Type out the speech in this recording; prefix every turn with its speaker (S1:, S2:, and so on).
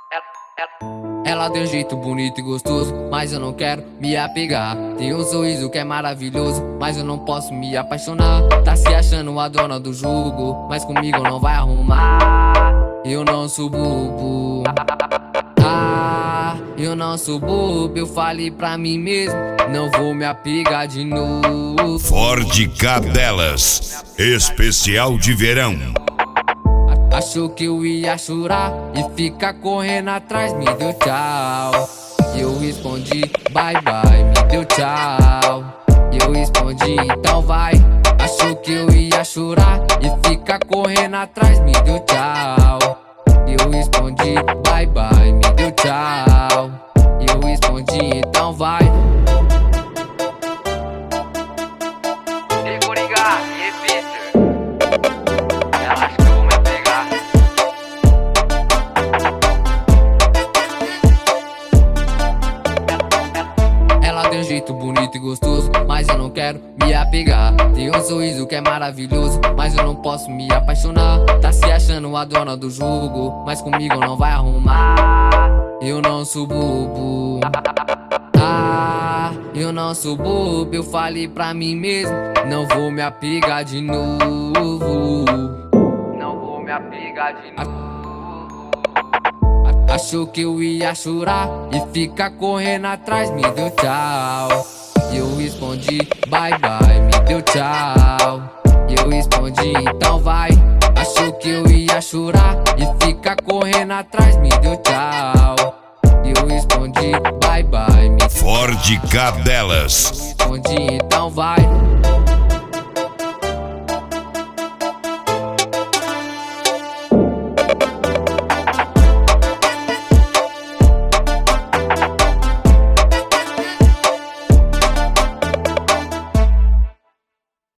S1: Ela tem um jeito bonito e gostoso, mas eu não quero me apegar. Tem um sorriso que é maravilhoso, mas eu não posso me apaixonar. Tá se achando a dona do jogo, mas comigo não vai arrumar. Eu não sou bobo. Eu não sou bobo, eu falei pra mim mesmo, não vou me apegar de novo.
S2: Ford Cadelas, especial de verão.
S1: Achou que eu ia chorar e ficar correndo atrás, me deu tchau. Eu respondi bye bye, me deu tchau. Eu respondi então vai. Achou que eu ia chorar e ficar correndo atrás, me deu tchau. Eu respondi bye bye, me deu tchau. Eu respondi então vai.
S3: Ei, Coringa, e Peter? Ela acha que eu vou me pegar.
S1: Ela tem um jeito bonito e gostoso, mas eu não quero me apegar. Tem um sorriso que é maravilhoso, mas eu não posso me apaixonar. Tá se achando a dona do jogo, mas comigo não vai arrumar. Eu não sou bobo. Eu não sou bobo, eu falei pra mim mesmo, não vou me apegar de novo.
S3: Não vou me apegar de novo.
S1: Achou que eu ia chorar e ficar correndo atrás, me deu tchau. Eu respondi bye bye, me deu tchau. Eu respondi então vai. Achou que eu ia chorar e ficar correndo atrás, me deu tchau. Eu respondi bye bye, me deu
S2: Ford Cadelas.
S1: respondi então vai.